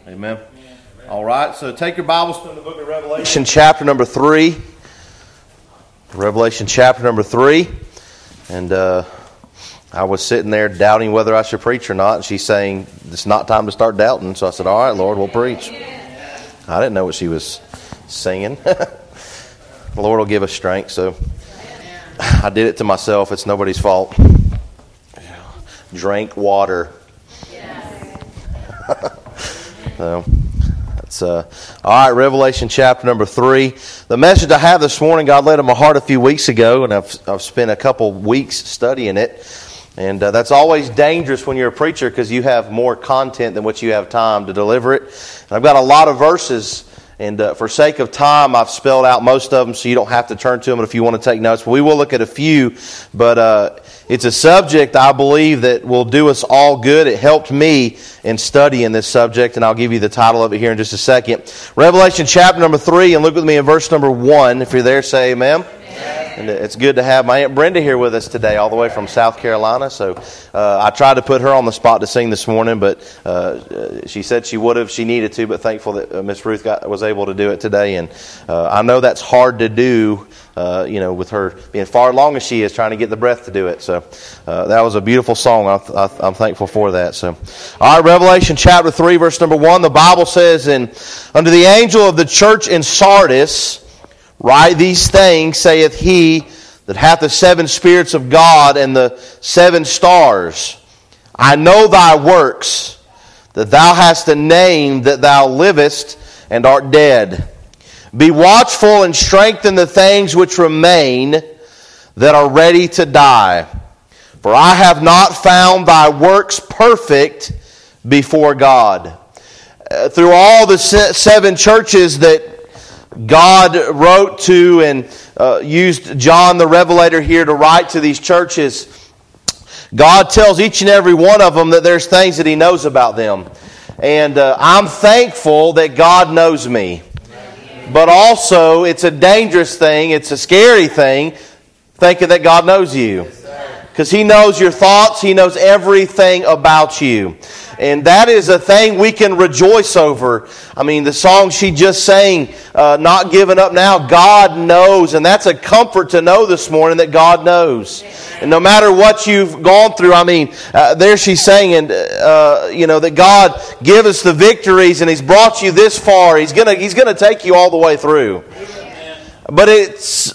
Amen. All right, so take your Bibles to the book of Revelation, chapter number 3. Revelation chapter number 3. And I was sitting there doubting whether I should preach or not. And she's saying, it's not time to start doubting. So I said, all right, Lord, we'll preach. I didn't know what she was singing. The Lord will give us strength. So I did it to myself. It's nobody's fault. Drink water. So that's all right. Revelation chapter number 3. The message I have this morning, God laid on my heart a few weeks ago, and I've spent a couple weeks studying it. And that's always dangerous when you're a preacher because you have more content than what you have time to deliver it. And I've got a lot of verses, and for sake of time, I've spelled out most of them so you don't have to turn to them if you want to take notes. But we will look at a few, but it's a subject I believe that will do us all good. It helped me in studying this subject, and I'll give you the title of it here in just a second. Revelation chapter number 3, and look with me in verse number 1. If you're there, say amen. And it's good to have my Aunt Brenda here with us today, all the way from South Carolina. So I tried to put her on the spot to sing this morning, but she said she would have, she needed to, but thankful that Miss Ruth was able to do it today. And I know that's hard to do, with her being far along as she is, trying to get the breath to do it. So that was a beautiful song. I'm thankful for that. So, all right, Revelation chapter 3, verse number 1, the Bible says, "And unto the angel of the church in Sardis, write these things, saith he that hath the 7 spirits of God and the 7 stars. I know thy works, that thou hast a name, that thou livest and art dead. Be watchful and strengthen the things which remain, that are ready to die. For I have not found thy works perfect before God." Through all the 7 churches that God wrote to and used John the Revelator here to write to these churches, God tells each and every one of them that there's things that He knows about them. And I'm thankful that God knows me. But also, it's a dangerous thing, it's a scary thing, thinking that God knows you. Because He knows your thoughts, He knows everything about you. And that is a thing we can rejoice over. I mean, the song she just sang, Not Giving Up Now, God knows. And that's a comfort to know this morning that God knows. And no matter what you've gone through, I mean, there she's saying, that God give us the victories and He's brought you this far. He's gonna take you all the way through. But it's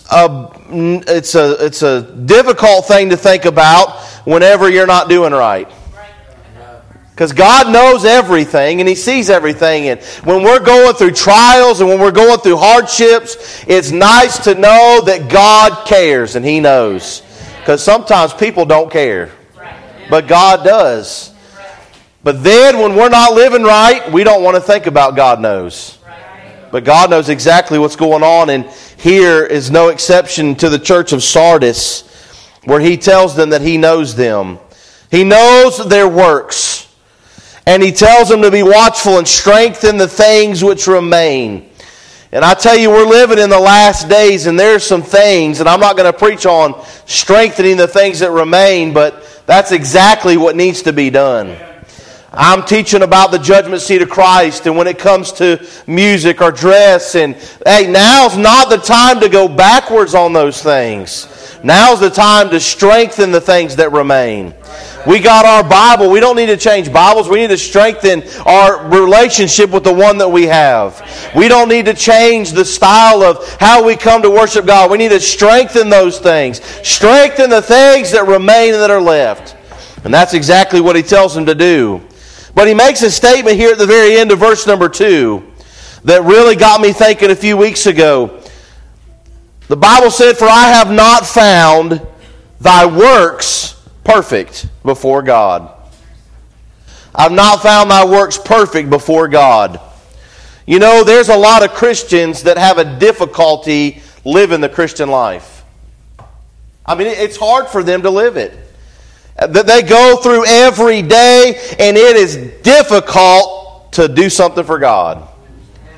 a difficult thing to think about whenever you're not doing right. Because God knows everything and He sees everything. And when we're going through trials and when we're going through hardships, it's nice to know that God cares and He knows. Because sometimes people don't care. But God does. But then when we're not living right, we don't want to think about God knows. But God knows exactly what's going on. And here is no exception to the church of Sardis, where He tells them that He knows them. He knows their works. And He tells them to be watchful and strengthen the things which remain. And I tell you, we're living in the last days, and there's some things, and I'm not going to preach on strengthening the things that remain, but that's exactly what needs to be done. I'm teaching about the judgment seat of Christ, and when it comes to music or dress, and hey, now's not the time to go backwards on those things. Now's the time to strengthen the things that remain. We got our Bible. We don't need to change Bibles. We need to strengthen our relationship with the one that we have. We don't need to change the style of how we come to worship God. We need to strengthen those things. Strengthen the things that remain and that are left. And that's exactly what He tells them to do. But He makes a statement here at the very end of verse number 2 that really got me thinking a few weeks ago. The Bible said, "For I have not found thy works perfect before God." I've not found thy works perfect before God. You know, there's a lot of Christians that have a difficulty living the Christian life. I mean, it's hard for them to live it. That they go through every day, and it is difficult to do something for God.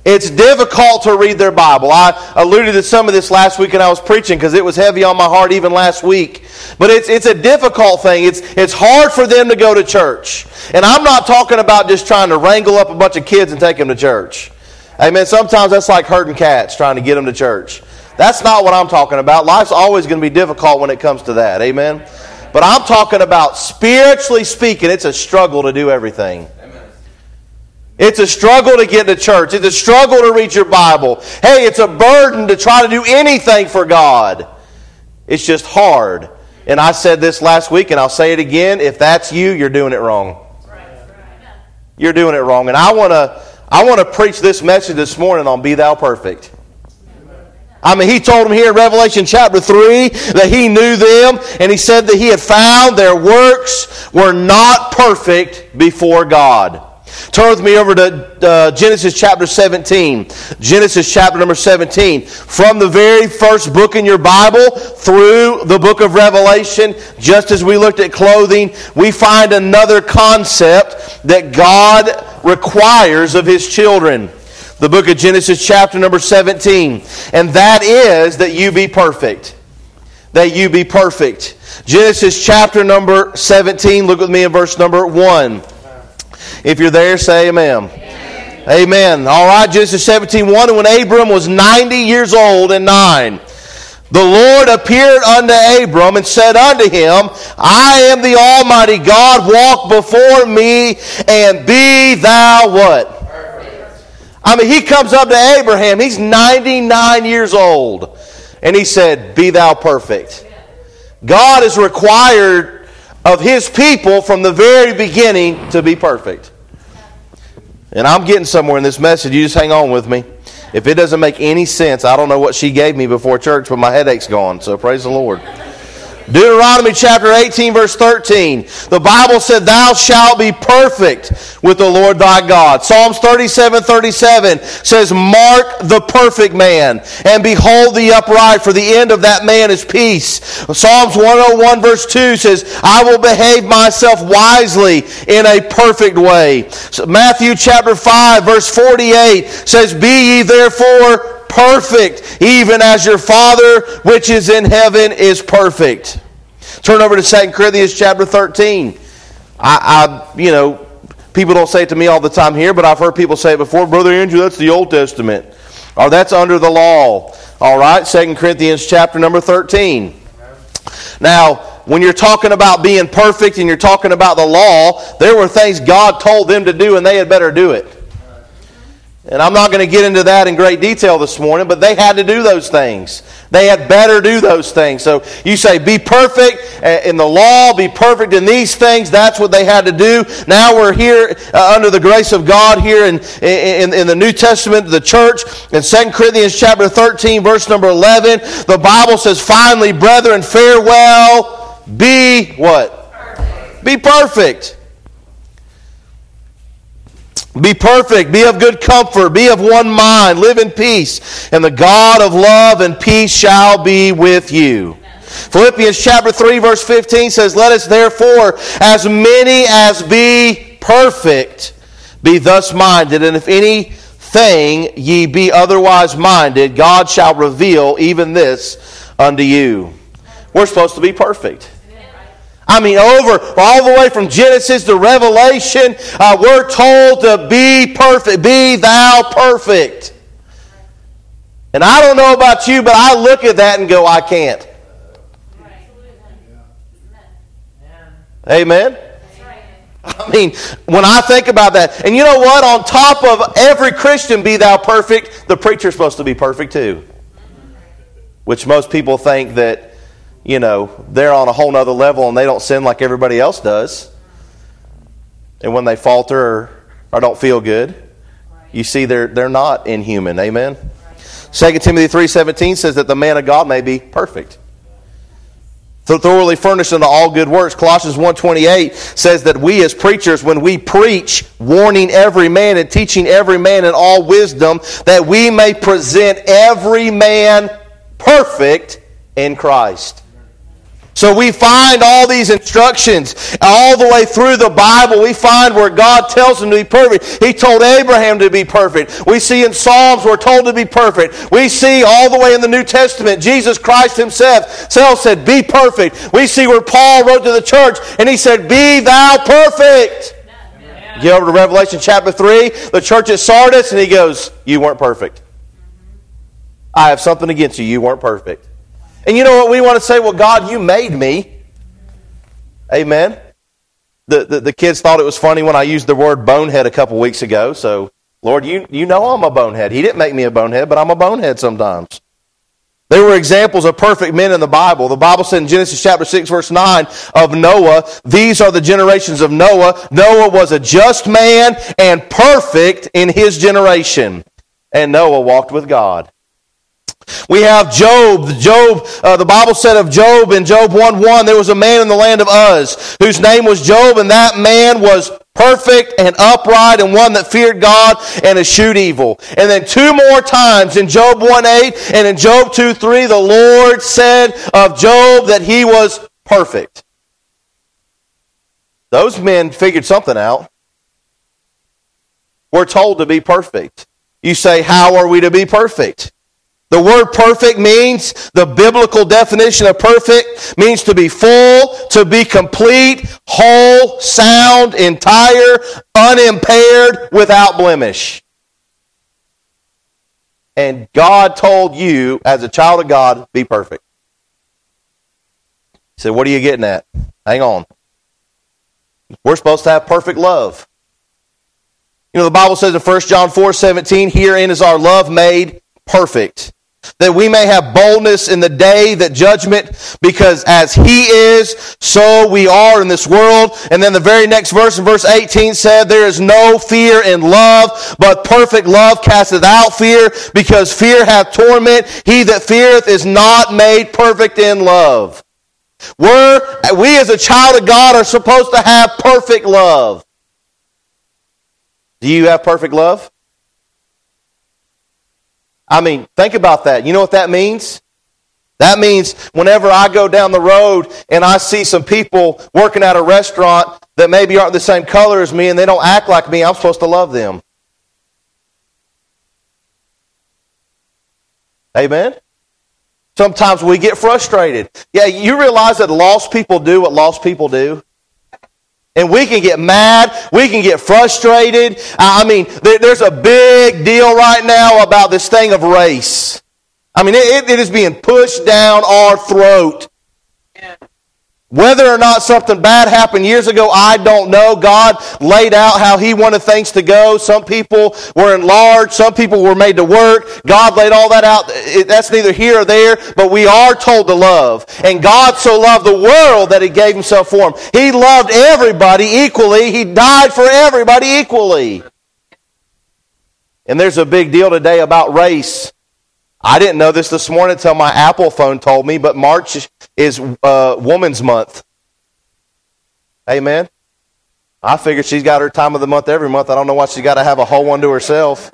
It's difficult to read their Bible. I alluded to some of this last week when I was preaching because it was heavy on my heart even last week. But it's a difficult thing. It's hard for them to go to church. And I'm not talking about just trying to wrangle up a bunch of kids and take them to church. Amen. Sometimes that's like herding cats, trying to get them to church. That's not what I'm talking about. Life's always going to be difficult when it comes to that. Amen. But I'm talking about spiritually speaking, it's a struggle to do everything. It's a struggle to get to church. It's a struggle to read your Bible. Hey, it's a burden to try to do anything for God. It's just hard. And I said this last week, and I'll say it again. If that's you, you're doing it wrong. You're doing it wrong. And I want to preach this message this morning on Be Thou Perfect. I mean, he told them here in Revelation chapter 3 that he knew them, and he said that he had found their works were not perfect before God. Turn with me over to Genesis chapter 17. Genesis chapter number 17. From the very first book in your Bible through the book of Revelation, just as we looked at clothing, we find another concept that God requires of His children. The book of Genesis chapter number 17. And that is that you be perfect. That you be perfect. Genesis chapter number 17. Look with me in verse number 1. If you're there, say amen. Amen. Amen. All right, Genesis 17:1. And when Abram was 90 years old and 9, the Lord appeared unto Abram and said unto him, I am the Almighty God, walk before me and be thou what? Perfect. I mean, he comes up to Abraham. He's 99 years old. And he said, be thou perfect. God is required of His people from the very beginning to be perfect. And I'm getting somewhere in this message. You just hang on with me. If it doesn't make any sense, I don't know what she gave me before church, but my headache's gone. So praise the Lord. Deuteronomy chapter 18 verse 13. The Bible said, thou shalt be perfect with the Lord thy God. Psalms 37:37 says, mark the perfect man and behold the upright, for the end of that man is peace. Psalms 101 verse 2 says, I will behave myself wisely in a perfect way. So Matthew chapter 5 verse 48 says, be ye therefore perfect, even as your Father which is in heaven is perfect. Turn over to 2 Corinthians chapter 13. People don't say it to me all the time here, but I've heard people say it before. Brother Andrew, that's the Old Testament. Or that's under the law. All right, 2 Corinthians chapter number 13. Now, when you're talking about being perfect and you're talking about the law, there were things God told them to do and they had better do it. And I'm not going to get into that in great detail this morning, but they had to do those things. They had better do those things. So you say, be perfect in the law, be perfect in these things. That's what they had to do. Now we're here under the grace of God here in the New Testament, the church. In 2 Corinthians chapter 13, verse number 11, the Bible says, finally, brethren, farewell, be what? Perfect. Be perfect. Be perfect, be of good comfort, be of one mind, live in peace, and the God of love and peace shall be with you. Philippians chapter 3 verse 15 says, let us therefore, as many as be perfect, be thus minded, and if anything ye be otherwise minded, God shall reveal even this unto you. We're supposed to be perfect. I mean, all the way from Genesis to Revelation, we're told to be perfect. Be thou perfect. And I don't know about you, but I look at that and go, I can't. Amen? I mean, when I think about that, and you know what? On top of every Christian be thou perfect, the preacher's supposed to be perfect too. Which most people think that, they're on a whole nother level and they don't sin like everybody else does. And when they falter or don't feel good, you see they're not inhuman. Amen? 2 Timothy 3:17 says that the man of God may be perfect, thoroughly furnished unto all good works. Colossians 1:28 says that we as preachers, when we preach, warning every man and teaching every man in all wisdom, that we may present every man perfect in Christ. So we find all these instructions all the way through the Bible. We find where God tells him to be perfect. He told Abraham to be perfect. We see in Psalms we're told to be perfect. We see all the way in the New Testament, Jesus Christ himself said, be perfect. We see where Paul wrote to the church and he said, be thou perfect. Get over to Revelation chapter 3, the church at Sardis, and he goes, you weren't perfect. I have something against you. You weren't perfect. And you know what we want to say? Well, God, you made me. Amen. The kids thought it was funny when I used the word bonehead a couple weeks ago. So, Lord, you know I'm a bonehead. He didn't make me a bonehead, but I'm a bonehead sometimes. There were examples of perfect men in the Bible. The Bible said in Genesis chapter 6, verse 9 of Noah, these are the generations of Noah. Noah was a just man and perfect in his generation. And Noah walked with God. We have Job. The Bible said of Job in Job 1:1, there was a man in the land of Uz whose name was Job, and that man was perfect and upright and one that feared God and eschewed evil. And then two more times in Job 1:8 and in Job 2:3, the Lord said of Job that he was perfect. Those men figured something out. We're told to be perfect. You say, how are we to be perfect? The word perfect means, the biblical definition of perfect means to be full, to be complete, whole, sound, entire, unimpaired, without blemish. And God told you, as a child of God, be perfect. He said, what are you getting at? Hang on. We're supposed to have perfect love. You know, the Bible says in 1 John 4:17, herein is our love made perfect, that we may have boldness in the day that judgment, because as he is, so we are in this world. And then the very next verse, in verse 18, said, there is no fear in love, but perfect love casteth out fear, because fear hath torment. He that feareth is not made perfect in love. We as a child of God are supposed to have perfect love. Do you have perfect love? I mean, think about that. You know what that means? That means whenever I go down the road and I see some people working at a restaurant that maybe aren't the same color as me and they don't act like me, I'm supposed to love them. Amen? Sometimes we get frustrated. Yeah, you realize that lost people do what lost people do? And we can get mad. We can get frustrated. I mean, there's a big deal right now about this thing of race. I mean, it is being pushed down our throat. Yeah. Whether or not something bad happened years ago, I don't know. God laid out how He wanted things to go. Some people were enlarged. Some people were made to work. God laid all that out. That's neither here or there, but we are told to love. And God so loved the world that He gave Himself for them. He loved everybody equally. He died for everybody equally. And there's a big deal today about race. I didn't know this morning until my Apple phone told me, but March is Women's Month. Amen. I figured she's got her time of the month every month. I don't know why she's got to have a whole one to herself.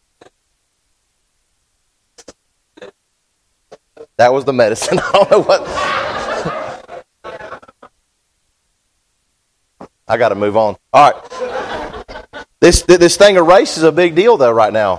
That was the medicine. I don't know what. I got to move on. All right. This thing of race is a big deal, though, right now.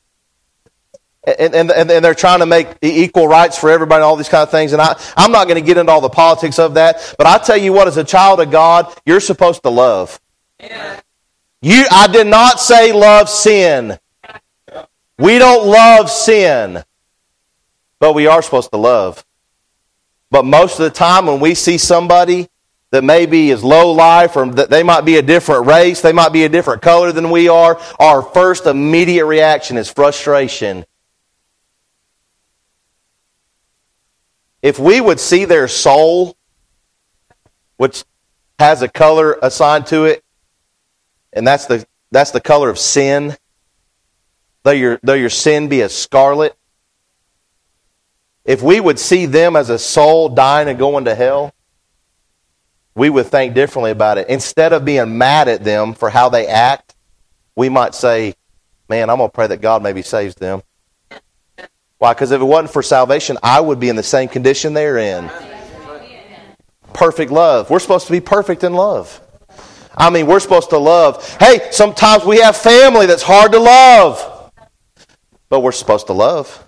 And they're trying to make equal rights for everybody and all these kind of things. And I'm not going to get into all the politics of that. But I tell you what, as a child of God, you're supposed to love. Yeah. I did not say love sin. We don't love sin. But we are supposed to love. But most of the time when we see somebody that maybe is low life, or that they might be a different race, they might be a different color than we are, our first immediate reaction is frustration. If we would see their soul, which has a color assigned to it, and that's the color of sin, though your sin be as scarlet, if we would see them as a soul dying and going to hell, we would think differently about it. Instead of being mad at them for how they act, we might say, man, I'm going to pray that God maybe saves them. Why? Because if it wasn't for salvation, I would be in the same condition they're in. perfect love. We're supposed to be perfect in love. I mean, we're supposed to love. Hey, sometimes we have family that's hard to love. But we're supposed to love.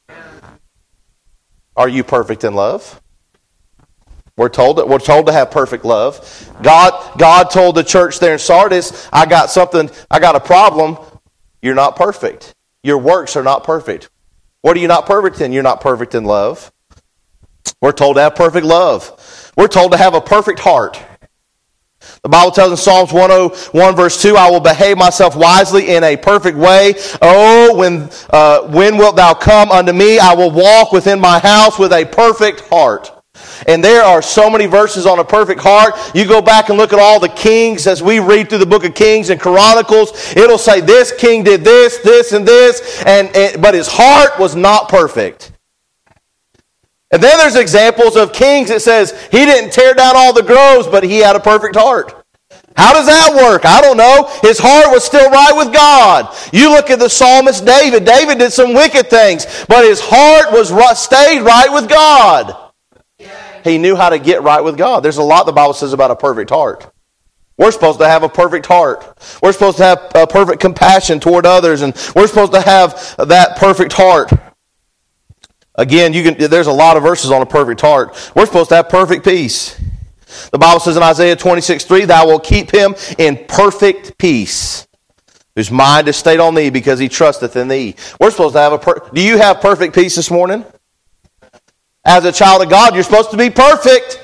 Are you perfect in love? We're told to have perfect love. God told the church there in Sardis, I got a problem. You're not perfect. Your works are not perfect. What are you not perfect in? You're not perfect in love. We're told to have perfect love. We're told to have a perfect heart. The Bible tells in Psalms 101 verse 2, I will behave myself wisely in a perfect way. Oh, when wilt thou come unto me? I will walk within my house with a perfect heart. And there are so many verses on a perfect heart. You go back and look at all the kings as we read through the book of Kings and Chronicles. It'll say this king did this, this, and this, but his heart was not perfect. And then there's examples of kings that says he didn't tear down all the groves, but he had a perfect heart. How does that work? I don't know. His heart was still right with God. You look at the psalmist David. David did some wicked things, but his heart stayed right with God. He knew how to get right with God. There's a lot the Bible says about a perfect heart. We're supposed to have a perfect heart. We're supposed to have a perfect compassion toward others, and we're supposed to have that perfect heart. Again, there's a lot of verses on a perfect heart. We're supposed to have perfect peace. The Bible says in Isaiah 26:3, thou wilt keep him in perfect peace, whose mind is stayed on thee because he trusteth in thee. We're supposed to have do you have perfect peace this morning? As a child of God, you're supposed to be perfect.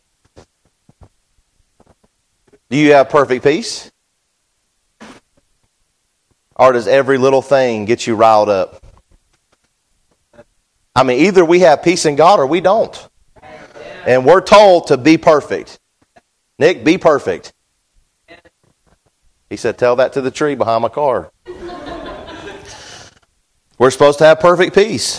Do you have perfect peace? Or does every little thing get you riled up? I mean, either we have peace in God or we don't. And we're told to be perfect. Nick, be perfect. He said, tell that to the tree behind my car. We're supposed to have perfect peace.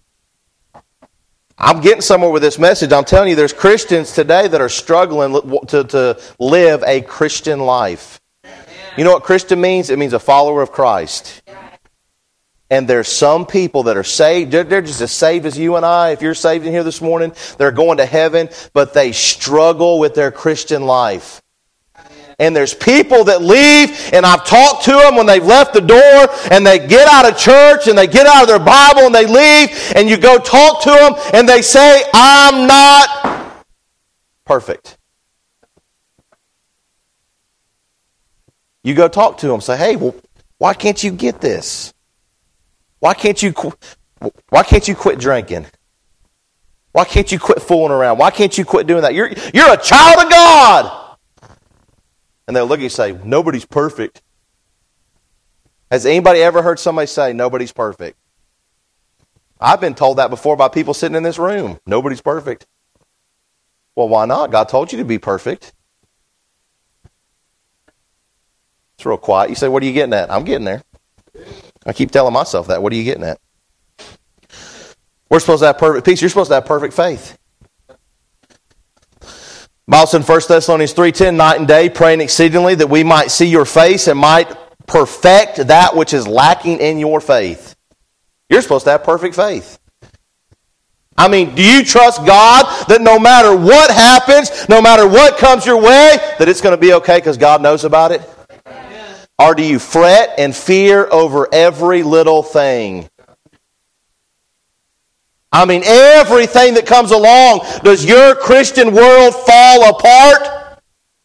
I'm getting somewhere with this message. I'm telling you, there's Christians today that are struggling to live a Christian life. You know what Christian means? It means a follower of Christ. And there's some people that are saved. They're just as saved as you and I. If you're saved in here this morning, they're going to heaven, but they struggle with their Christian life. And there's people that leave, and I've talked to them when they've left the door, and they get out of church, and they get out of their Bible, and they leave, and you go talk to them, and they say, I'm not perfect. You go talk to them, say, hey, well, why can't you get this? Why can't you quit drinking? Why can't you quit fooling around? Why can't you quit doing that? You're a child of God. And they'll look at you and say, nobody's perfect. Has anybody ever heard somebody say, nobody's perfect? I've been told that before by people sitting in this room. Nobody's perfect. Well, why not? God told you to be perfect. It's real quiet. You say, what are you getting at? I'm getting there. I keep telling myself that. What are you getting at? We're supposed to have perfect peace. You're supposed to have perfect faith. Bible said in 1 Thessalonians 3:10, night and day, praying exceedingly that we might see your face and might perfect that which is lacking in your faith. You're supposed to have perfect faith. I mean, do you trust God that no matter what happens, no matter what comes your way, that it's going to be okay because God knows about it? Or do you fret and fear over every little thing? I mean, everything that comes along, does your Christian world fall apart?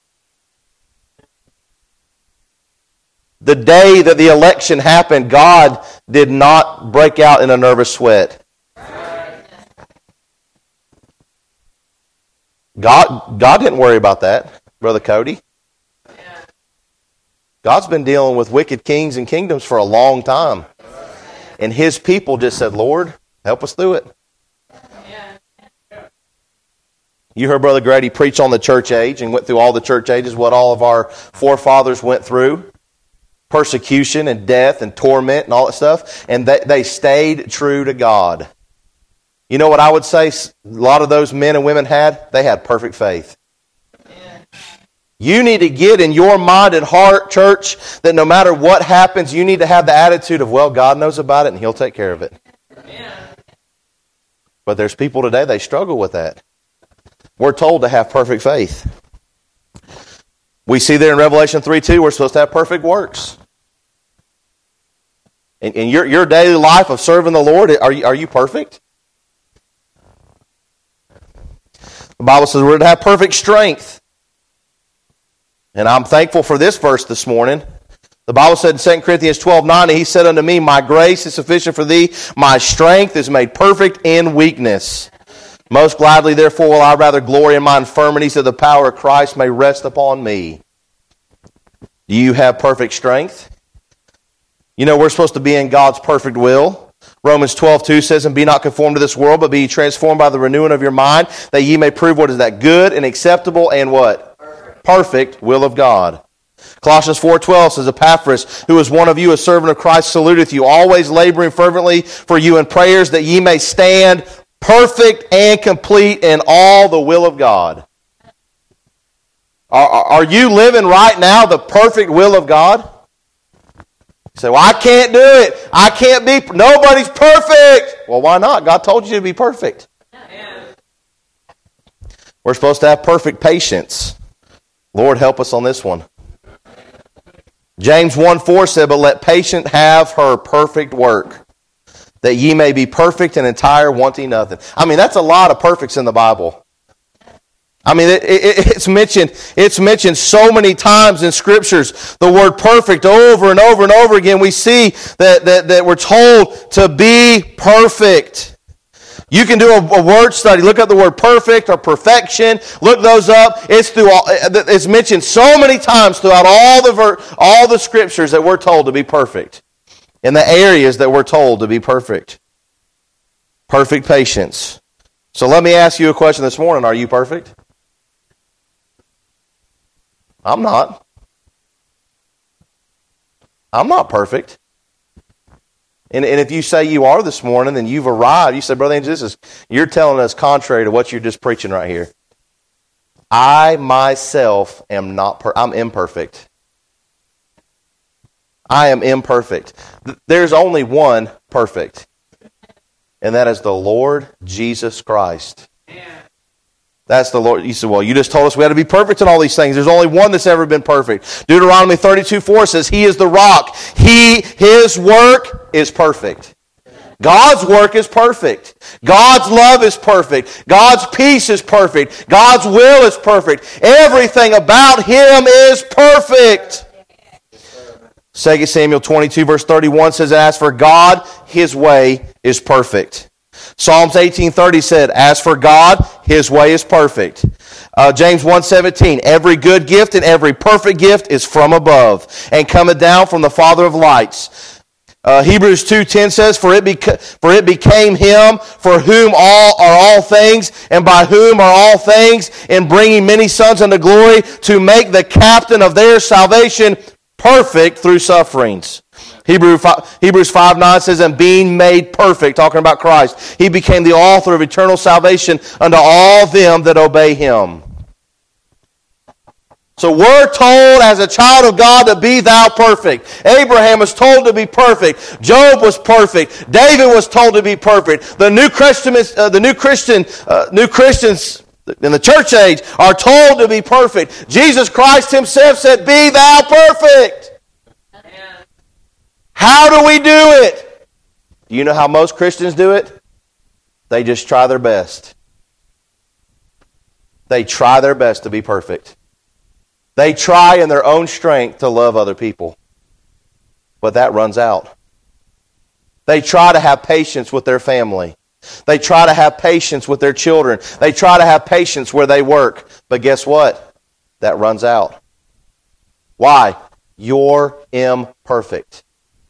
The day that the election happened, God did not break out in a nervous sweat. God didn't worry about that, Brother Cody. God's been dealing with wicked kings and kingdoms for a long time. And His people just said, Lord, help us through it. You heard Brother Grady preach on the church age and went through all the church ages, what all of our forefathers went through. Persecution and death and torment and all that stuff. And they stayed true to God. You know what I would say a lot of those men and women had? They had perfect faith. You need to get in your mind and heart, church, that no matter what happens, you need to have the attitude of, well, God knows about it and He'll take care of it. But there's people today, they struggle with that. We're told to have perfect faith. We see there in Revelation 3:2, we're supposed to have perfect works. In your daily life of serving the Lord, are you perfect? The Bible says we're to have perfect strength. And I'm thankful for this verse this morning. The Bible said in 2 Corinthians 12:9, He said unto me, My grace is sufficient for thee, my strength is made perfect in weakness. Most gladly, therefore, will I rather glory in my infirmities, that the power of Christ may rest upon me. Do you have perfect strength? You know, we're supposed to be in God's perfect will. Romans 12:2 says, And be not conformed to this world, but be ye transformed by the renewing of your mind, that ye may prove what is that good and acceptable and what? Perfect will of God. Colossians 4:12 says, Epaphras, who is one of you, a servant of Christ, saluteth you, always laboring fervently for you in prayers, that ye may stand perfect and complete in all the will of God. Are you living right now the perfect will of God? You say, well, I can't do it. I can't be. Nobody's perfect. Well, why not? God told you to be perfect. We're supposed to have perfect patience. Lord, help us on this one. James 1:4 said, But let patience have her perfect work, that ye may be perfect and entire, wanting nothing. I mean, that's a lot of perfects in the Bible. I mean, it's mentioned so many times in Scriptures. The word perfect over and over and over again. We see that we're told to be perfect. You can do a word study. Look up the word perfect or perfection. Look those up. It's mentioned so many times throughout all the Scriptures that we're told to be perfect. In the areas that we're told to be perfect. Perfect patience. So let me ask you a question this morning. Are you perfect? I'm not. I'm not perfect. And if you say you are this morning, then you've arrived. You say, Brother Andrew, you're telling us contrary to what you're just preaching right here. I myself am I'm imperfect. I am imperfect. There's only one perfect. And that is the Lord Jesus Christ. That's the Lord. You said, well, you just told us we had to be perfect in all these things. There's only one that's ever been perfect. Deuteronomy 32:4 says, He is the rock. His work is perfect. God's work is perfect. God's love is perfect. God's peace is perfect. God's will is perfect. Everything about Him is perfect. 2 Samuel 22 verse 31 says, As for God, His way is perfect. Psalms 18:30 said, As for God, His way is perfect. James 1:17, Every good gift and every perfect gift is from above, and cometh down from the Father of lights. Hebrews 2:10 says, For it became Him for whom are all things, and by whom are all things, in bringing many sons unto glory, to make the captain of their salvation perfect through sufferings. Hebrews 5:9 says, And being made perfect, talking about Christ, He became the author of eternal salvation unto all them that obey Him. So we're told as a child of God to be thou perfect. Abraham was told to be perfect. Job was perfect. David was told to be perfect. The new Christians in the church age are told to be perfect. Jesus Christ Himself said, Be thou perfect. How do we do it? Do you know how most Christians do it? They just try their best. They try their best to be perfect. They try in their own strength to love other people. But that runs out. They try to have patience with their family. They try to have patience with their children. They try to have patience where they work. But guess what? That runs out. Why? You're imperfect.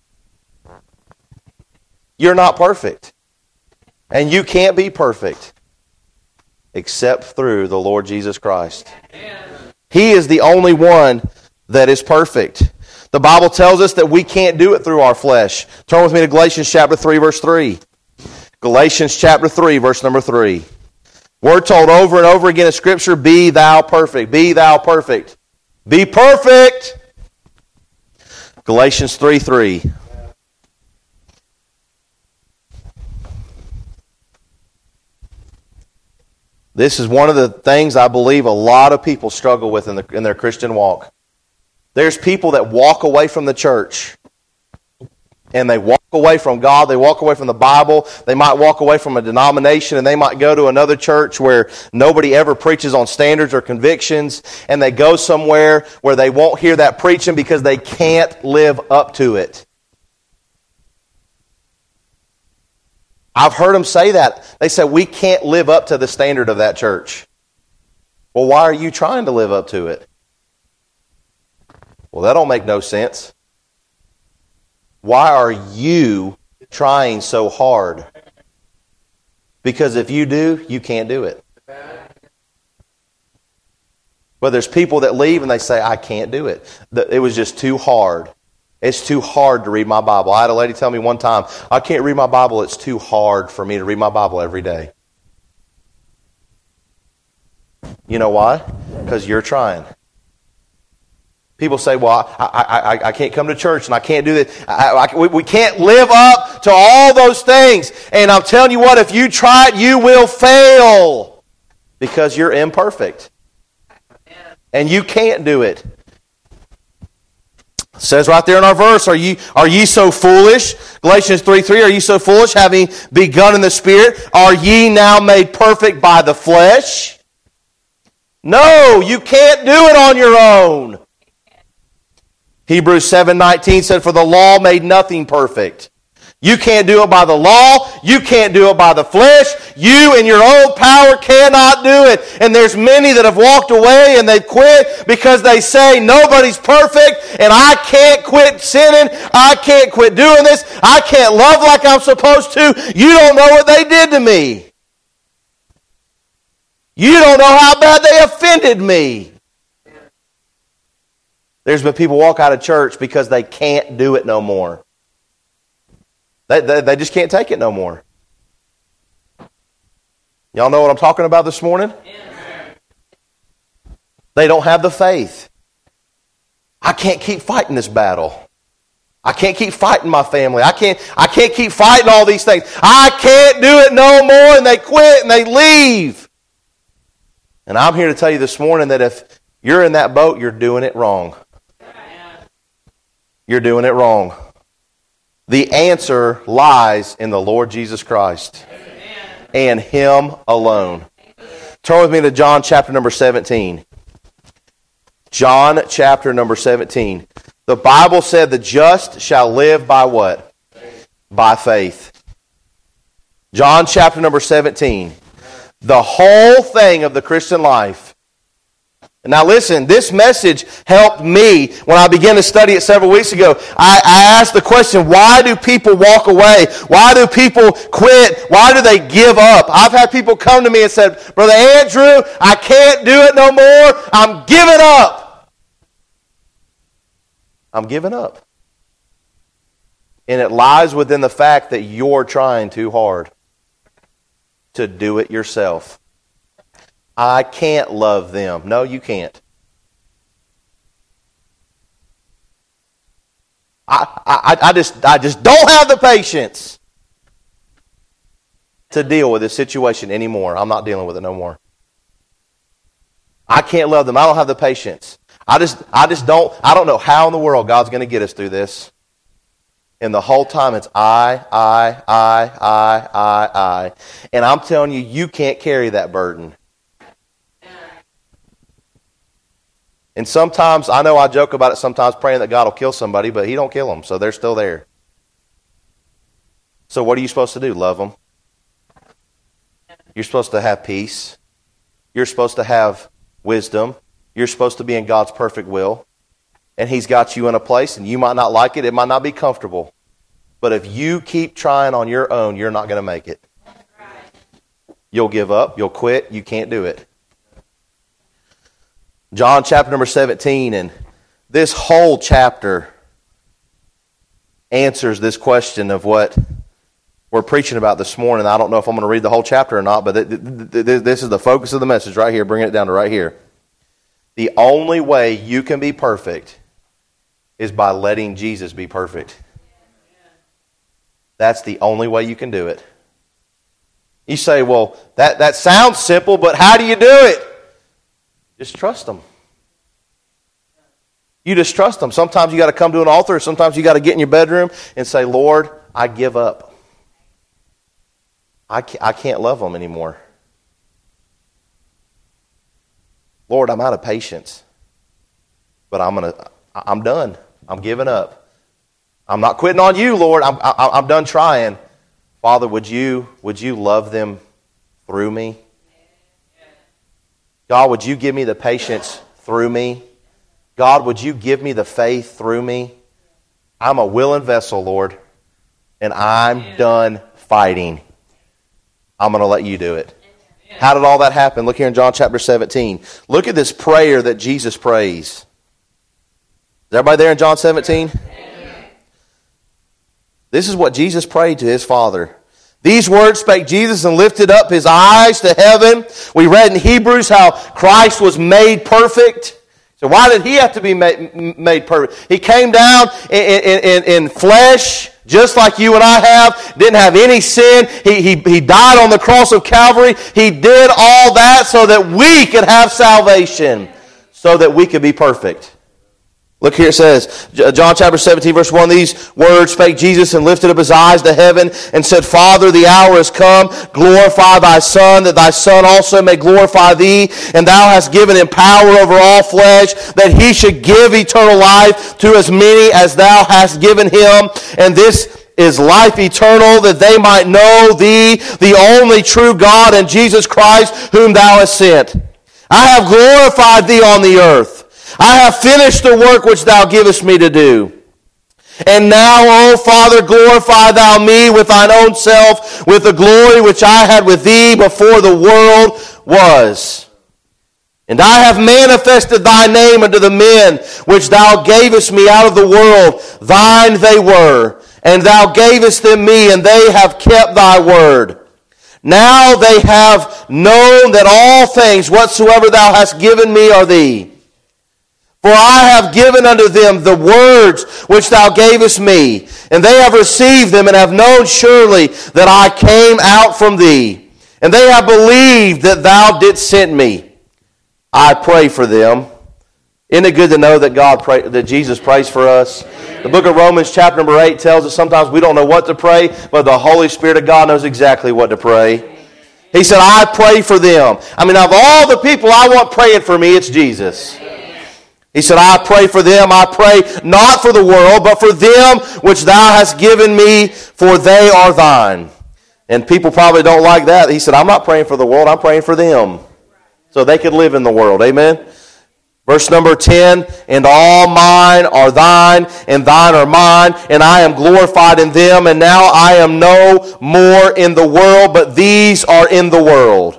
You're not perfect. And you can't be perfect except through the Lord Jesus Christ. He is the only one that is perfect. The Bible tells us that we can't do it through our flesh. Turn with me to Galatians chapter 3, verse 3. Galatians chapter 3, verse number 3. We're told over and over again in Scripture, Be thou perfect. Be thou perfect. Be perfect. Galatians 3:3. This is one of the things I believe a lot of people struggle with in their Christian walk. There's people that walk away from the church. And they walk away from God. They walk away from the Bible. They might walk away from a denomination, and they might go to another church where nobody ever preaches on standards or convictions. And they go somewhere where they won't hear that preaching because they can't live up to it. I've heard them say that. They say, we can't live up to the standard of that church. Well, why are you trying to live up to it? Well, that don't make no sense. Why are you trying so hard? Because if you do, you can't do it. But there's people that leave and they say, I can't do it. It was just too hard. It's too hard to read my Bible. I had a lady tell me one time, I can't read my Bible. It's too hard for me to read my Bible every day. You know why? Because you're trying. People say, well, I can't come to church and I can't do that. We can't live up to all those things. And I'm telling you what, if you try it, you will fail. Because you're imperfect. And you can't do it. It says right there in our verse, are ye so foolish? Galatians 3:3, are ye so foolish, having begun in the Spirit? Are ye now made perfect by the flesh? No, you can't do it on your own. Hebrews 7:19 said, for the law made nothing perfect. You can't do it by the law. You can't do it by the flesh. You in your own power cannot do it. And there's many that have walked away and they've quit because they say nobody's perfect and I can't quit sinning. I can't quit doing this. I can't love like I'm supposed to. You don't know what they did to me. You don't know how bad they offended me. There's been people walk out of church because they can't do it no more. They just can't take it no more. Y'all know what I'm talking about this morning? Yes. They don't have the faith. I can't keep fighting this battle. I can't keep fighting my family. I can't keep fighting all these things. I can't do it no more, and they quit and they leave. And I'm here to tell you this morning that if you're in that boat, you're doing it wrong. You're doing it wrong. The answer lies in the Lord Jesus Christ. Amen. And Him alone. Amen. Turn with me to John chapter number 17. John chapter number 17. The Bible said the just shall live by what? Faith. By faith. John chapter number 17. The whole thing of the Christian life. Now listen, this message helped me when I began to study it several weeks ago. I asked the question, why do people walk away? Why do people quit? Why do they give up? I've had people come to me and said, Brother Andrew, I can't do it no more. I'm giving up. I'm giving up. And it lies within the fact that you're trying too hard to do it yourself. I can't love them. No, you can't. I just don't have the patience to deal with this situation anymore. I'm not dealing with it no more. I can't love them. I don't have the patience. I don't know how in the world God's going to get us through this. And the whole time it's I. And I'm telling you, you can't carry that burden. And sometimes, I know I joke about it sometimes, praying that God will kill somebody, but He don't kill them, so they're still there. So what are you supposed to do? Love them. You're supposed to have peace. You're supposed to have wisdom. You're supposed to be in God's perfect will. And He's got you in a place, and you might not like it. It might not be comfortable. But if you keep trying on your own, you're not going to make it. You'll give up. You'll quit. You can't do it. John chapter number 17, and this whole chapter answers this question of what we're preaching about this morning. I don't know if I'm going to read the whole chapter or not, but this is the focus of the message right here, bringing it down to right here. The only way you can be perfect is by letting Jesus be perfect. That's the only way you can do it. You say, well, that sounds simple, but how do you do it? Just trust them. You just trust them. Sometimes you got to come to an altar. Sometimes you got to get in your bedroom and say, Lord, I give up. I can't love them anymore. Lord, I'm out of patience. But I'm done. I'm giving up. I'm not quitting on you, Lord. I'm done trying. Father, would you love them through me? God, would you give me the patience through me? God, would you give me the faith through me? I'm a willing vessel, Lord, and I'm done fighting. I'm going to let you do it. How did all that happen? Look here in John chapter 17. Look at this prayer that Jesus prays. Is everybody there in John 17? This is what Jesus prayed to his Father. These words spake Jesus and lifted up his eyes to heaven. We read in Hebrews how Christ was made perfect. So why did he have to be made perfect? He came down in flesh, just like you and I have, didn't have any sin. He died on the cross of Calvary. He did all that so that we could have salvation, so that we could be perfect. Look here, it says, John chapter 17, verse 1, these words spake Jesus and lifted up his eyes to heaven and said, Father, the hour is come. Glorify thy Son, that thy Son also may glorify thee. And thou hast given him power over all flesh, that he should give eternal life to as many as thou hast given him. And this is life eternal, that they might know thee, the only true God, and Jesus Christ, whom thou hast sent. I have glorified thee on the earth. I have finished the work which thou givest me to do. And now, O Father, glorify thou me with thine own self, with the glory which I had with thee before the world was. And I have manifested thy name unto the men which thou gavest me out of the world. Thine they were, and thou gavest them me, and they have kept thy word. Now they have known that all things whatsoever thou hast given me are thee. For I have given unto them the words which thou gavest me, and they have received them, and have known surely that I came out from thee. And they have believed that thou didst send me. I pray for them. Isn't it good to know that that Jesus prays for us? The book of Romans chapter number 8 tells us sometimes we don't know what to pray, but the Holy Spirit of God knows exactly what to pray. He said, I pray for them. I mean, of all the people I want praying for me, it's Jesus. He said, I pray for them. I pray not for the world, but for them which thou hast given me, for they are thine. And people probably don't like that. He said, I'm not praying for the world. I'm praying for them, so they could live in the world. Amen? Verse number 10, and all mine are thine, and thine are mine, and I am glorified in them, and now I am no more in the world, but these are in the world.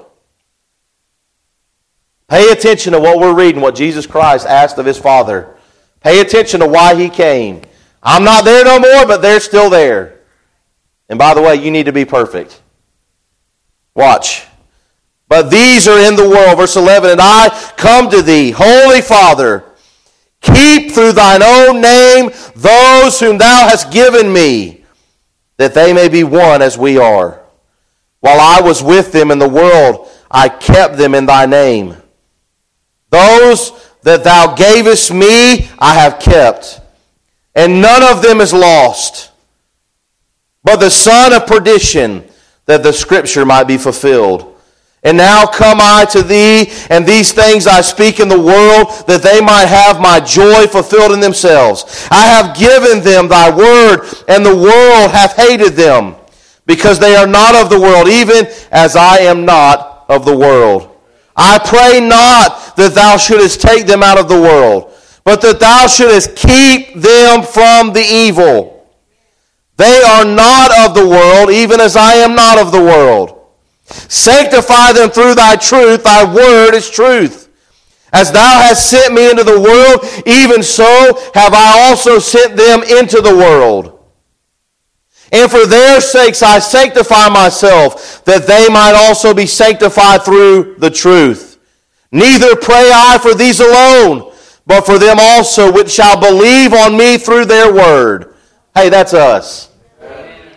Pay attention to what we're reading, what Jesus Christ asked of his Father. Pay attention to why he came. I'm not there no more, but they're still there. And by the way, you need to be perfect. Watch. But these are in the world. Verse 11, and I come to thee, Holy Father, keep through thine own name those whom thou hast given me, that they may be one as we are. While I was with them in the world, I kept them in thy name. Those that thou gavest me, I have kept, and none of them is lost, but the son of perdition, that the scripture might be fulfilled. And now come I to thee, and these things I speak in the world, that they might have my joy fulfilled in themselves. I have given them thy word, and the world hath hated them, because they are not of the world, even as I am not of the world. I pray not that thou shouldest take them out of the world, but that thou shouldest keep them from the evil. They are not of the world, even as I am not of the world. Sanctify them through thy truth. Thy word is truth. As thou hast sent me into the world, even so have I also sent them into the world. And for their sakes I sanctify myself, that they might also be sanctified through the truth. Neither pray I for these alone, but for them also which shall believe on me through their word. Hey, that's us.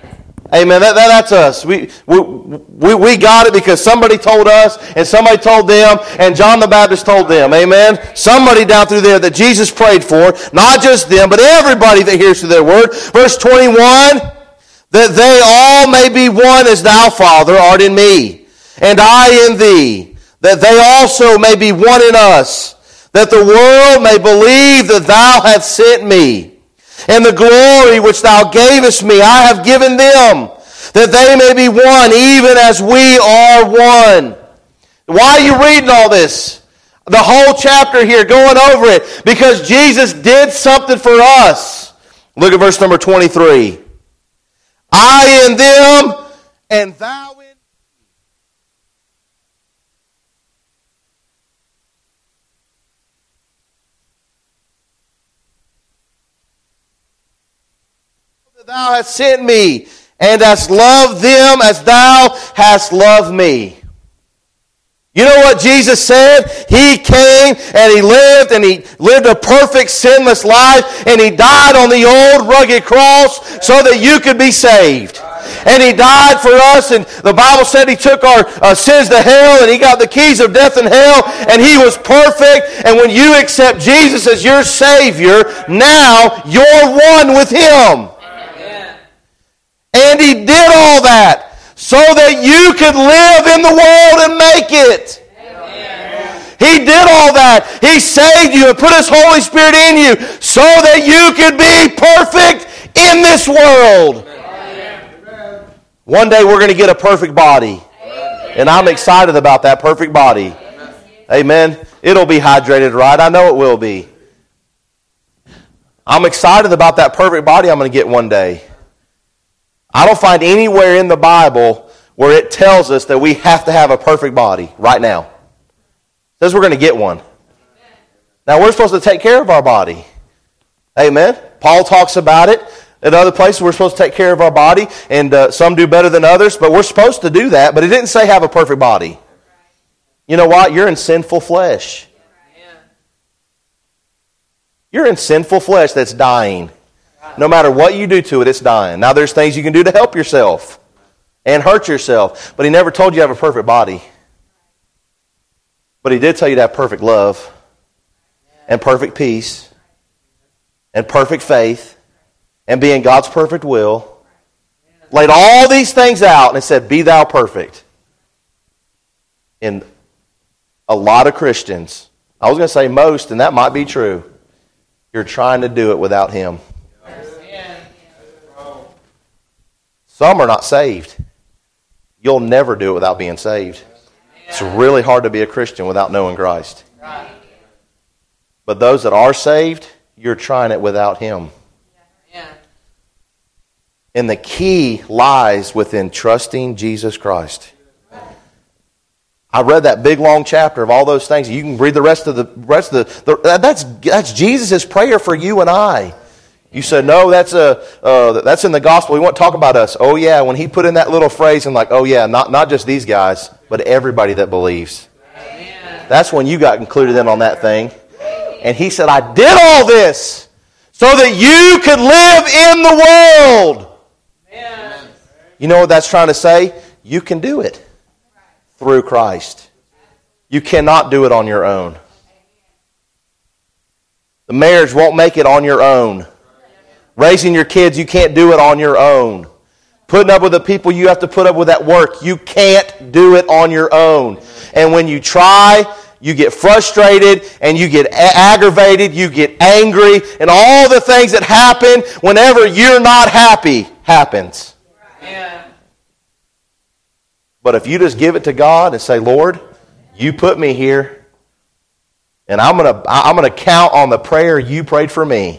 Amen. That's us. We got it because somebody told us, and somebody told them, and John the Baptist told them. Amen. Somebody down through there that Jesus prayed for, not just them, but everybody that hears to their word. Verse 21, that they all may be one as thou, Father, art in me, and I in thee, that they also may be one in us, that the world may believe that thou hast sent me. And the glory which thou gavest me, I have given them, that they may be one, even as we are one. Why are you reading all this? The whole chapter here, going over it, because Jesus did something for us. Look at verse number 23. I in them, and thou in me. Thou hast sent me, and hast loved them as thou hast loved me. You know what Jesus said? He came and he lived a perfect sinless life, and he died on the old rugged cross so that you could be saved. And he died for us, and the Bible said he took our sins to hell, and he got the keys of death and hell, and he was perfect. And when you accept Jesus as your Savior, now you're one with him. And he did all that so that you could live in the world and make it. Amen. He did all that. He saved you and put his Holy Spirit in you so that you could be perfect in this world. Amen. One day we're going to get a perfect body. Amen. And I'm excited about that perfect body. Amen. It'll be hydrated right. I know it will be. I'm excited about that perfect body I'm going to get one day. I don't find anywhere in the Bible where it tells us that we have to have a perfect body right now. It says we're going to get one. Now, we're supposed to take care of our body. Amen. Paul talks about it. At other places, we're supposed to take care of our body, and some do better than others, but we're supposed to do that, but it didn't say have a perfect body. You know what? You're in sinful flesh. You're in sinful flesh that's dying. No matter what you do to it, it's dying. Now, there's things you can do to help yourself and hurt yourself. But he never told you to have a perfect body. But he did tell you to have perfect love and perfect peace and perfect faith and be in God's perfect will. Laid all these things out and said, be thou perfect. And a lot of Christians, I was going to say most, and that might be true, you're trying to do it without him. Some are not saved. You'll never do it without being saved. It's really hard to be a Christian without knowing Christ. But those that are saved, you're trying it without him. And the key lies within trusting Jesus Christ. I read that big long chapter of all those things. You can read the rest of the that's Jesus' prayer for you and I. You said, no, that's in the gospel. We won't talk about us. Oh, yeah, when he put in that little phrase and like, oh, yeah, not just these guys, but everybody that believes. Amen. That's when you got included in on that thing. And he said, I did all this so that you could live in the world. Amen. You know what that's trying to say? You can do it through Christ. You cannot do it on your own. The marriage won't make it on your own. Raising your kids, you can't do it on your own. Putting up with the people you have to put up with at work, you can't do it on your own. And when you try, you get frustrated and you get aggravated, you get angry, and all the things that happen whenever you're not happy happens. Yeah. But if you just give it to God and say, Lord, you put me here, and I'm gonna count on the prayer you prayed for me.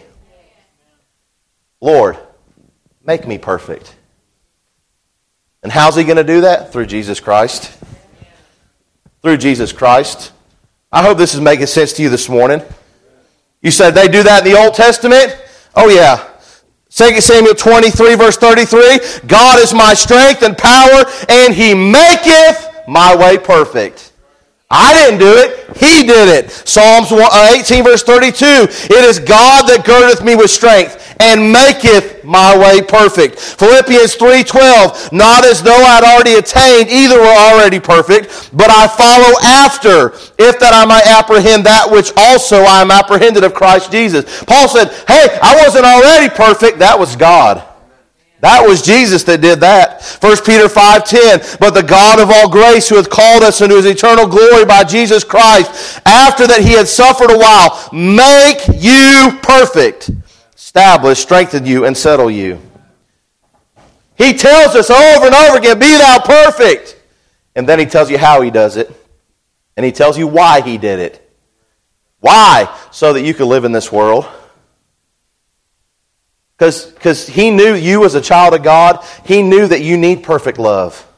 Lord, make me perfect. And how's he going to do that? Through Jesus Christ. Through Jesus Christ. I hope this is making sense to you this morning. You said they do that in the Old Testament? Oh yeah. 2 Samuel 23 verse 33. God is my strength and power, and he maketh my way perfect. I didn't do it. He did it. Psalms 18 verse 32. It is God that girdeth me with strength and maketh my way perfect. Philippians 3:12. Not as though I had already attained, either were already perfect, but I follow after, if that I might apprehend that which also I am apprehended of Christ Jesus. Paul said, hey, I wasn't already perfect. That was God. That was Jesus that did that. 1 Peter 5:10, but the God of all grace who hath called us into his eternal glory by Jesus Christ, after that he had suffered a while, make you perfect, establish, strengthen you, and settle you. He tells us over and over again, be thou perfect. And then he tells you how he does it. And he tells you why he did it. Why? So that you can live in this world. Because he knew you as a child of God, he knew that you need perfect love.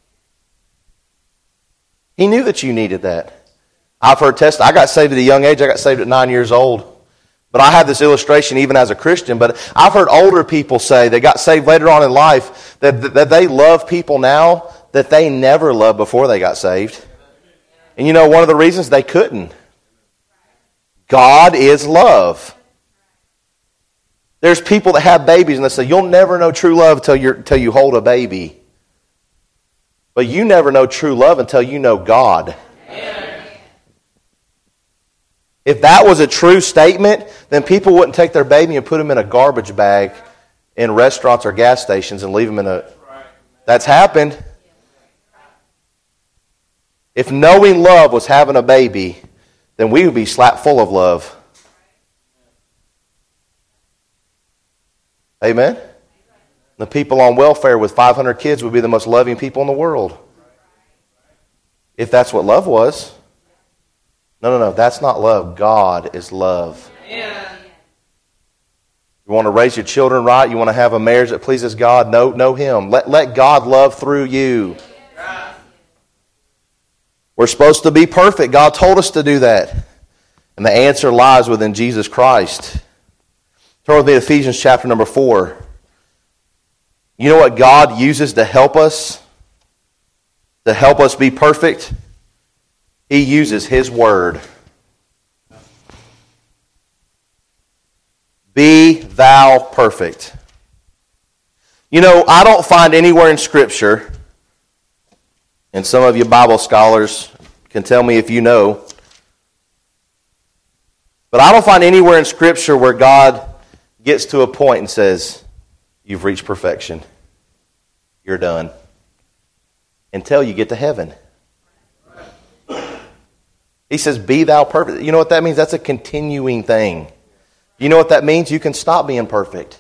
He knew that you needed that. I've heard I got saved at a young age. I got saved at 9 years old. But I have this illustration even as a Christian. But I've heard older people say they got saved later on in life that they love people now that they never loved before they got saved. And you know one of the reasons they couldn't. God is love. There's people that have babies and they say, you'll never know true love till you hold a baby. But you never know true love until you know God. Amen. If that was a true statement, then people wouldn't take their baby and put them in a garbage bag in restaurants or gas stations and leave them in a... That's happened. If knowing love was having a baby, then we would be slapped full of love. Amen? The people on welfare with 500 kids would be the most loving people in the world. If that's what love was. No. That's not love. God is love. Amen. You want to raise your children right? You want to have a marriage that pleases God? Know Him. Let God love through you. We're supposed to be perfect. God told us to do that. And the answer lies within Jesus Christ. Turn with me to Ephesians chapter number 4. You know what God uses to help us? To help us be perfect? He uses His Word. Be thou perfect. You know, I don't find anywhere in Scripture, and some of you Bible scholars can tell me if you know, but I don't find anywhere in Scripture where God gets to a point and says, you've reached perfection. You're done. Until you get to heaven. He says, be thou perfect. You know what that means? That's a continuing thing. You know what that means? You can stop being perfect.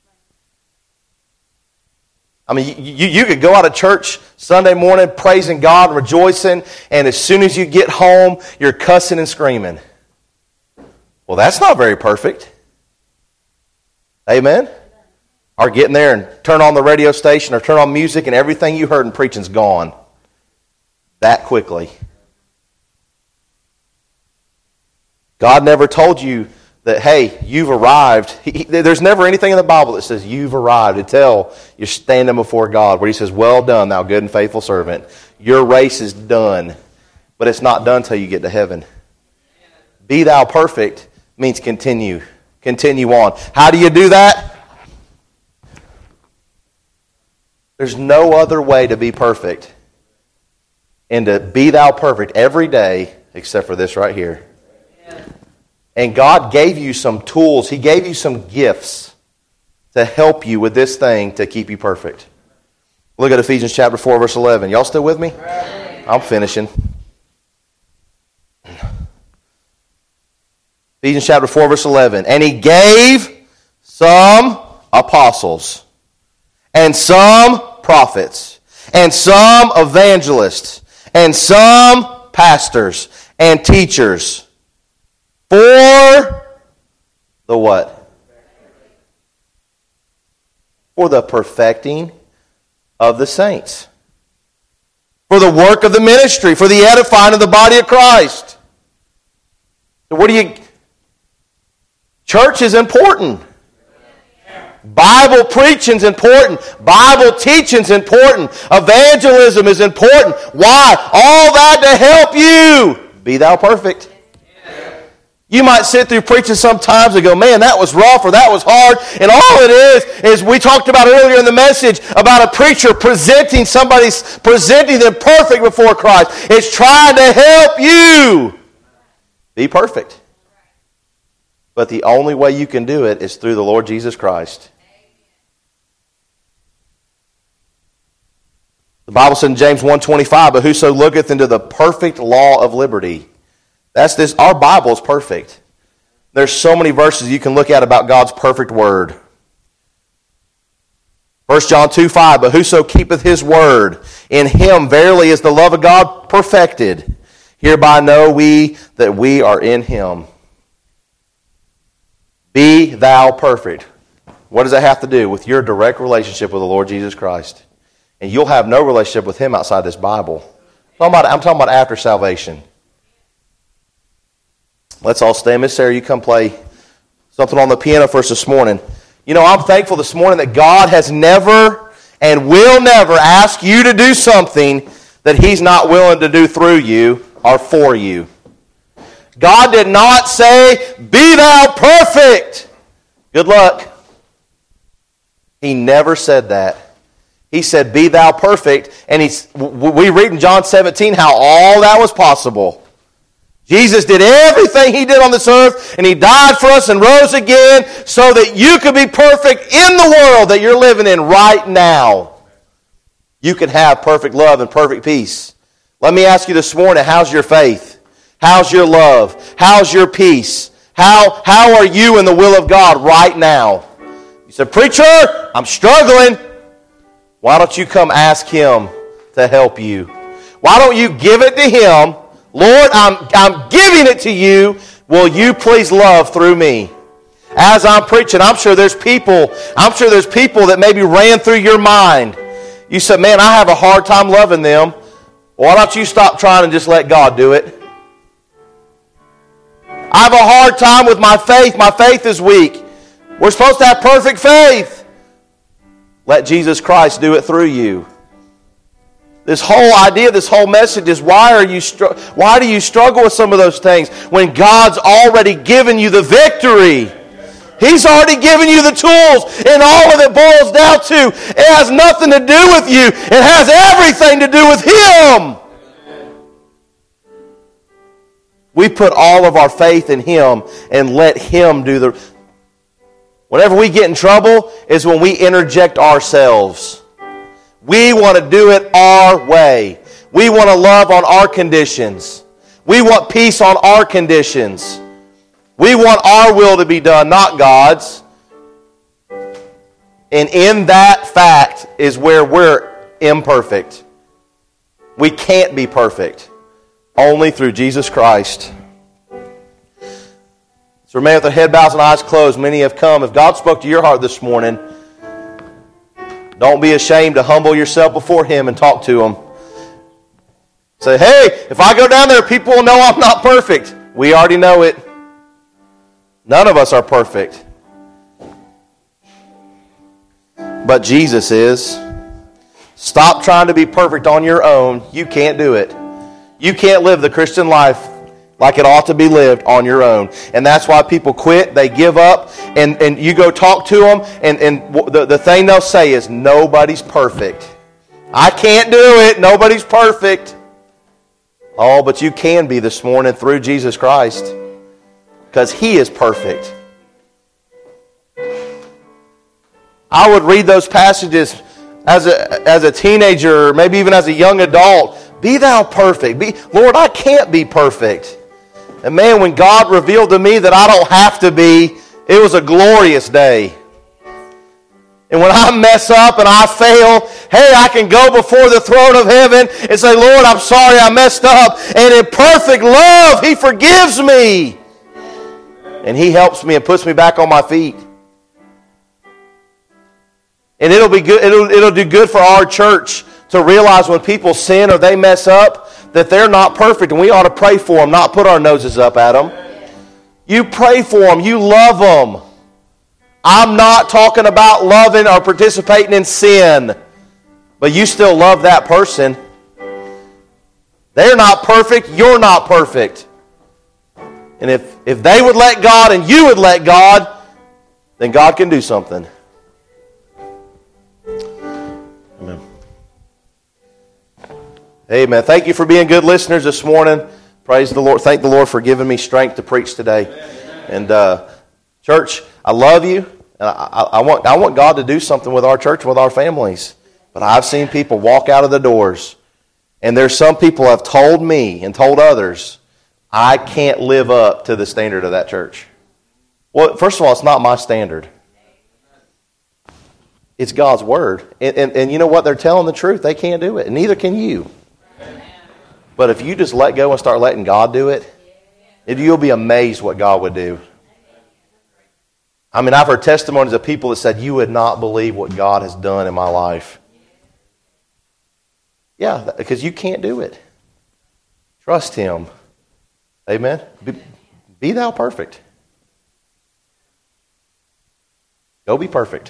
I mean, you could go out of church Sunday morning praising God, rejoicing, and as soon as you get home, you're cussing and screaming. Well, that's not very perfect. Amen? Or getting there and turn on the radio station or turn on music and everything you heard in preaching's gone. That quickly. God never told you that, hey, you've arrived. There's never anything in the Bible that says you've arrived until you're standing before God, where He says, well done, thou good and faithful servant. Your race is done. But it's not done till you get to heaven. Be thou perfect means continue. Continue on. How do you do that? There's no other way to be perfect and to be thou perfect every day except for this right here. And God gave you some tools. He gave you some gifts to help you with this thing to keep you perfect. Look at Ephesians chapter 4, verse 11. Y'all still with me? I'm finishing. Ephesians chapter 4, verse 11. And He gave some apostles, and some prophets, and some evangelists, and some pastors and teachers for the what? For the perfecting of the saints. For the work of the ministry, for the edifying of the body of Christ. So church is important. Bible preaching is important. Bible teaching is important. Evangelism is important. Why? All that to help you be thou perfect. You might sit through preaching sometimes and go, man, that was rough or that was hard. And all it is we talked about earlier in the message about a preacher presenting them perfect before Christ. It's trying to help you be perfect. But the only way you can do it is through the Lord Jesus Christ. The Bible said in James 1:25, but whoso looketh into the perfect law of liberty. Our Bible is perfect. There's so many verses you can look at about God's perfect word. 1 John 2:5, but whoso keepeth his word, in him verily is the love of God perfected. Hereby know we that we are in him. Be thou perfect. What does that have to do with your direct relationship with the Lord Jesus Christ? And you'll have no relationship with him outside this Bible. I'm talking about after salvation. Let's all stand. Miss Sarah, you come play something on the piano for us this morning. You know, I'm thankful this morning that God has never and will never ask you to do something that he's not willing to do through you or for you. God did not say, be thou perfect. Good luck. He never said that. He said, be thou perfect. And we read in John 17 how all that was possible. Jesus did everything he did on this earth, and he died for us and rose again so that you could be perfect in the world that you're living in right now. You can have perfect love and perfect peace. Let me ask you this morning, how's your faith? How's your love? How's your peace? How are you in the will of God right now? You said, preacher, I'm struggling. Why don't you come ask him to help you? Why don't you give it to him? Lord, I'm giving it to you. Will you please love through me? As I'm preaching, I'm sure there's people that maybe ran through your mind. You said, man, I have a hard time loving them. Why don't you stop trying and just let God do it? I have a hard time with my faith. My faith is weak. We're supposed to have perfect faith. Let Jesus Christ do it through you. This whole idea, this whole message is why do you struggle with some of those things when God's already given you the victory? He's already given you the tools, and all of it boils down to it has nothing to do with you. It has everything to do with him. We put all of our faith in him and let him do the... Whenever we get in trouble is when we interject ourselves. We want to do it our way. We want to love on our conditions. We want peace on our conditions. We want our will to be done, not God's. And in that fact is where we're imperfect. We can't be perfect. Only through Jesus Christ. So remain with our head bows and eyes closed. Many have come. If God spoke to your heart this morning, don't be ashamed to humble yourself before him and talk to him. Say, hey, if I go down there, people will know I'm not perfect. We already know it. None of us are perfect. But Jesus is. Stop trying to be perfect on your own. You can't do it. You can't live the Christian life like it ought to be lived on your own. And that's why people quit, they give up, and you go talk to them, and the thing they'll say is, nobody's perfect. I can't do it, nobody's perfect. Oh, but you can be this morning through Jesus Christ, because he is perfect. I would read those passages as a teenager, or maybe even as a young adult. Be thou perfect. Lord, I can't be perfect. And man, when God revealed to me that I don't have to be, it was a glorious day. And when I mess up and I fail, hey, I can go before the throne of heaven and say, Lord, I'm sorry I messed up. And in perfect love, he forgives me. And he helps me and puts me back on my feet. And it'll be good. It'll do good for our church to realize when people sin or they mess up that they're not perfect, and we ought to pray for them, not put our noses up at them. You pray for them. You love them. I'm not talking about loving or participating in sin. But you still love that person. They're not perfect. You're not perfect. And if they would let God and you would let God, then God can do something. Amen. Amen. Thank you for being good listeners this morning. Praise the Lord. Thank the Lord for giving me strength to preach today. And church, I love you. And I want God to do something with our church, with our families. But I've seen people walk out of the doors, and there's some people have told me and told others, I can't live up to the standard of that church. Well, first of all, it's not my standard. It's God's word. And you know what? They're telling the truth. They can't do it, and neither can you. But if you just let go and start letting God do it, you'll be amazed what God would do. I mean, I've heard testimonies of people that said, you would not believe what God has done in my life. Yeah, because you can't do it. Trust Him. Amen. Be thou perfect. Go be perfect.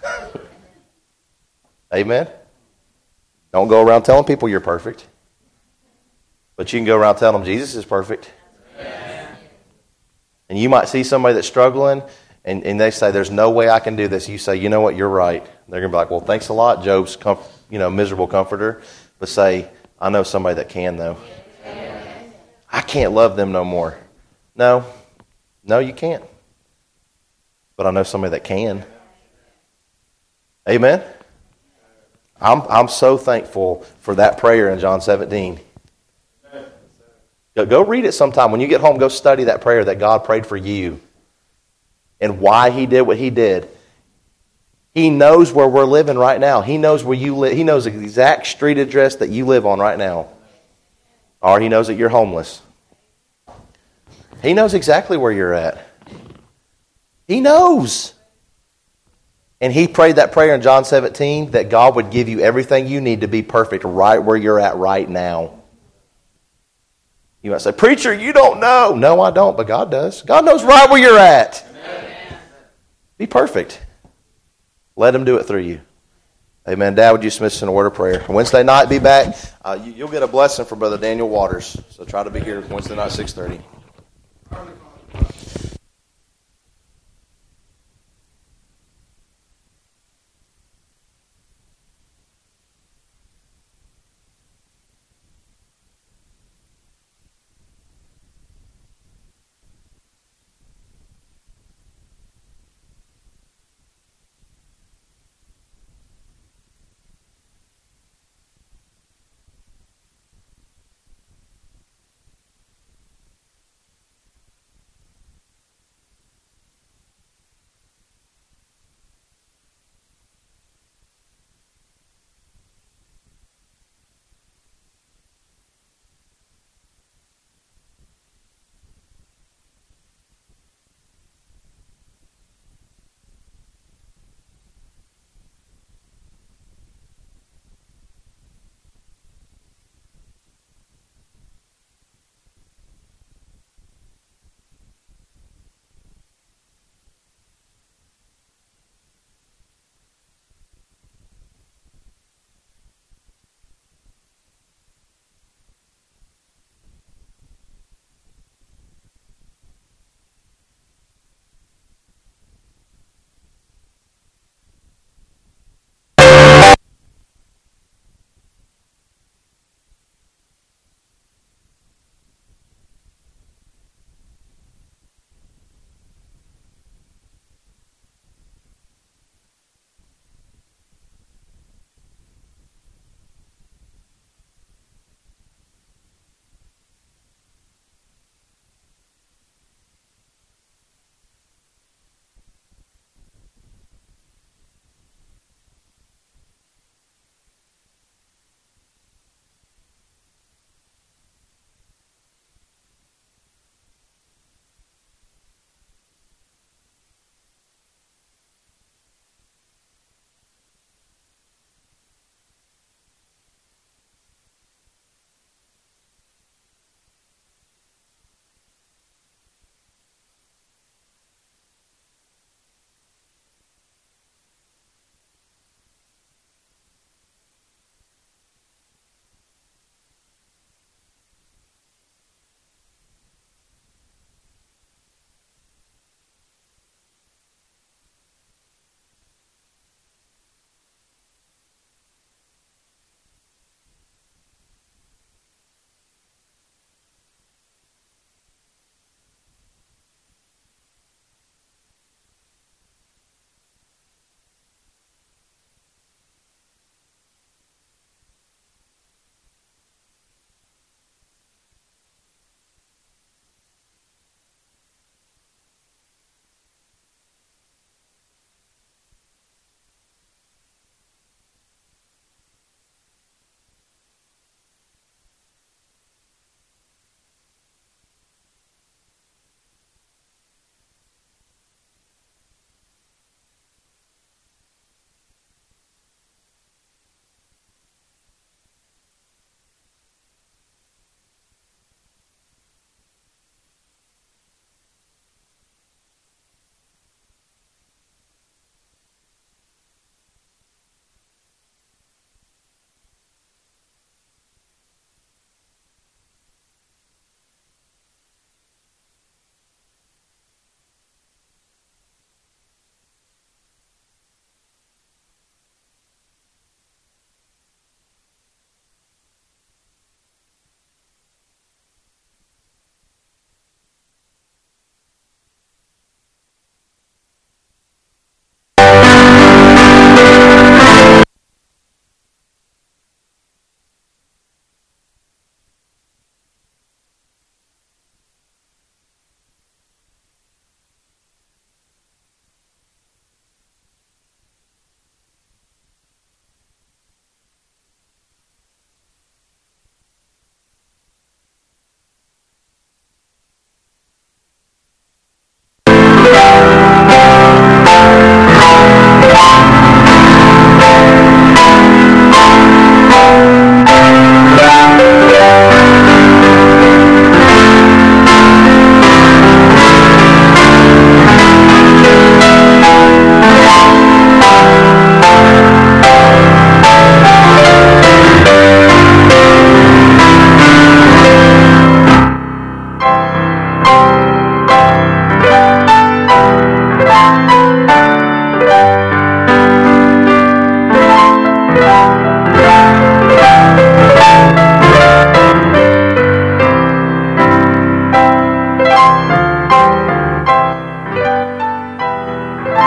Amen. Don't go around telling people you're perfect. But you can go around telling them Jesus is perfect. Amen. And you might see somebody that's struggling, and they say, there's no way I can do this. You say, you know what, you're right. They're going to be like, well, thanks a lot, Job's miserable comforter. But say, I know somebody that can, though. I can't love them no more. No, you can't. But I know somebody that can. Amen? I'm so thankful for that prayer in John 17. Go read it sometime. When you get home, go study that prayer that God prayed for you and why He did what He did. He knows where we're living right now. He knows where you live. He knows the exact street address that you live on right now. Or He knows that you're homeless. He knows exactly where you're at. He knows. And He prayed that prayer in John 17 that God would give you everything you need to be perfect right where you're at right now. You might say, preacher, you don't know. No, I don't, but God does. God knows right where you're at. Amen. Be perfect. Let Him do it through you. Amen. Dad, would you dismiss us in a word of prayer? Wednesday night, be back. You'll get a blessing from Brother Daniel Waters. So try to be here Wednesday night, 6:30.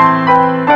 Thank you.